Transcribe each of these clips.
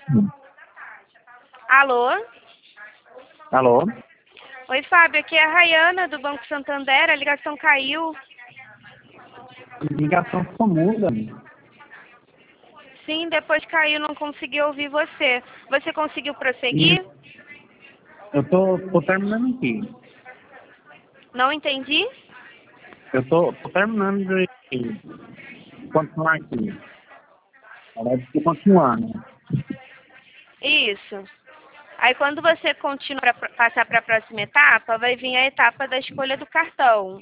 Alô? Alô? Oi, Fábio, aqui é a Rayana do Banco Santander, a ligação caiu. Ligação muda. Sim, depois caiu, não consegui ouvir você. Você conseguiu prosseguir? Eu tô terminando aqui. Não entendi? Eu tô terminando de continuar aqui. Ela disse que continuar, né? Isso. Aí quando você continua para passar para a próxima etapa, vai vir a etapa da escolha do cartão.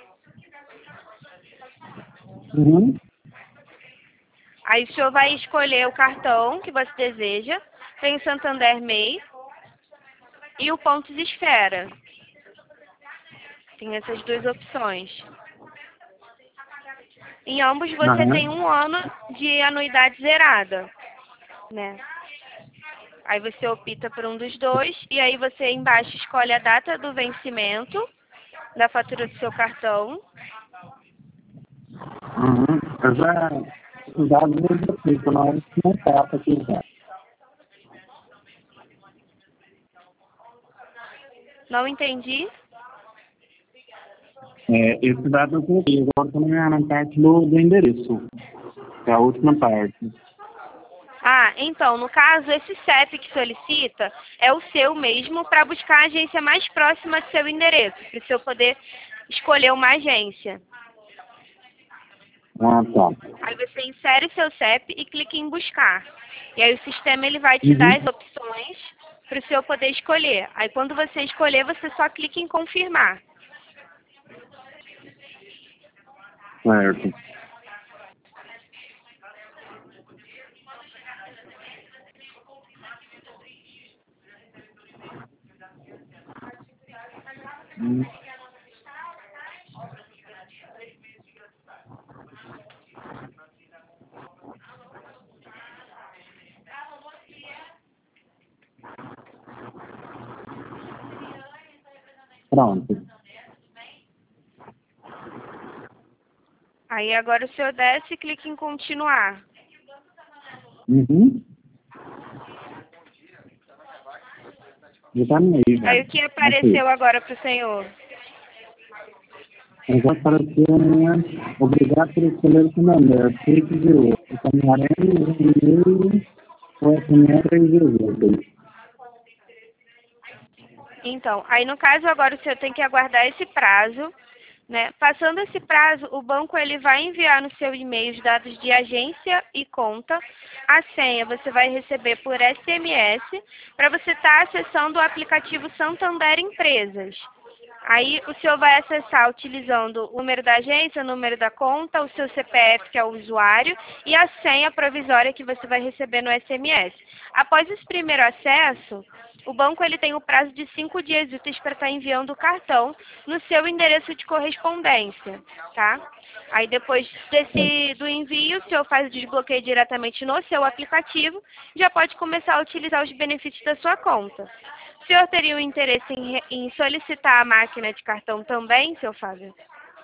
Uhum. Aí o senhor vai escolher o cartão que você deseja. Tem o Santander MEI e o Pontos Esfera. Tem essas duas opções. Em ambos você tem Aham. 1 ano de anuidade zerada, né? Aí você opta por um dos dois e aí você embaixo escolhe a data do vencimento da fatura do seu cartão. Uhum. Eu já estudava desde aqui, tô na última etapa aqui já. Não entendi? Esse dado eu coloquei, agora tô na parte do endereço, que é a última parte. Ah, então, no caso, esse CEP que solicita é o seu mesmo para buscar a agência mais próxima do seu endereço, para o senhor poder escolher uma agência. Ah, tá. Aí você insere seu CEP e clica em buscar. E aí o sistema ele vai te dar Uhum. as opções para o senhor poder escolher. Aí quando você escolher, você só clica em confirmar. Certo. Hum. Pronto. Aí agora o senhor desce e clica em continuar. Uhum. Já tá no meio já. Aí o que Ok. apareceu agora para o senhor? Agora apareceu a minha obrigado por escolher o comandante. Clique de outro. Camarão, vermelho, o SMS e Jesus. Então, aí no caso agora o senhor tem que aguardar esse prazo, né? Passando esse prazo, o banco ele vai enviar no seu e-mail os dados de agência e conta. A senha você vai receber por SMS para você estar acessando o aplicativo Santander Empresas. Aí o senhor vai acessar utilizando o número da agência, o número da conta, o seu CPF, que é o usuário, e a senha provisória que você vai receber no SMS. Após esse primeiro acesso, o banco ele tem o prazo de 5 dias úteis para estar enviando o cartão no seu endereço de correspondência, tá? Aí depois do envio, o senhor faz o desbloqueio diretamente no seu aplicativo, já pode começar a utilizar os benefícios da sua conta. O senhor teria o interesse em solicitar a máquina de cartão também, seu Fábio?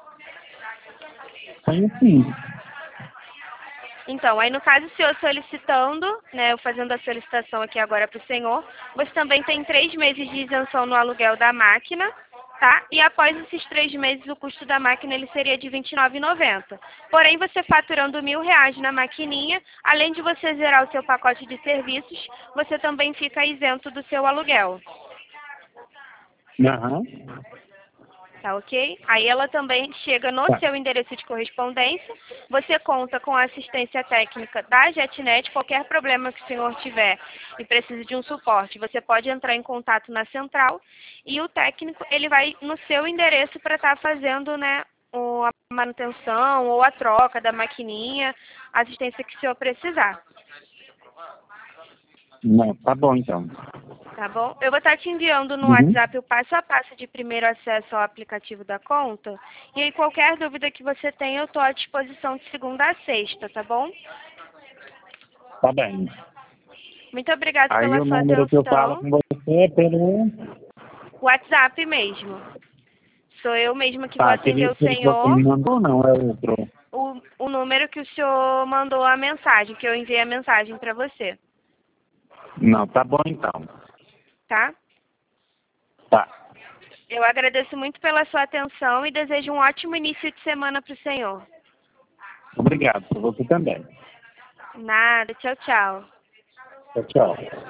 Aí sim. Então, aí no caso, o senhor solicitando, né, eu fazendo a solicitação aqui agora para o senhor, você também tem 3 meses de isenção no aluguel da máquina, tá? E após esses 3 meses, o custo da máquina ele seria de R$ 29,90. Porém, você faturando R$ 1.000 na maquininha, além de você zerar o seu pacote de serviços, você também fica isento do seu aluguel. Aham. Tá ok? Aí ela também chega no Tá. seu endereço de correspondência. Você conta com a assistência técnica da JetNet. Qualquer problema que o senhor tiver e precise de um suporte, você pode entrar em contato na central e o técnico ele vai no seu endereço para estar fazendo, né, a manutenção ou a troca da maquininha, a assistência que o senhor precisar. Não, tá bom então. Tá bom? Eu vou estar te enviando no Uhum. WhatsApp o passo a passo de primeiro acesso ao aplicativo da conta. E aí, qualquer dúvida que você tenha, eu estou à disposição de segunda a sexta, tá bom? Tá bem. Muito obrigada Aí pela o sua número que eu falo atenção. com você é pelo... WhatsApp mesmo. Sou eu mesma que vou Tá, atender aquele o que você senhor. me mandou não, é outro. O número que o senhor mandou a mensagem, que eu enviei a mensagem para você. Não, tá bom então. tá? Tá. Eu agradeço muito pela sua atenção e desejo um ótimo início de semana para o senhor. Obrigado, por você também. Nada, tchau, tchau. Tchau, tchau.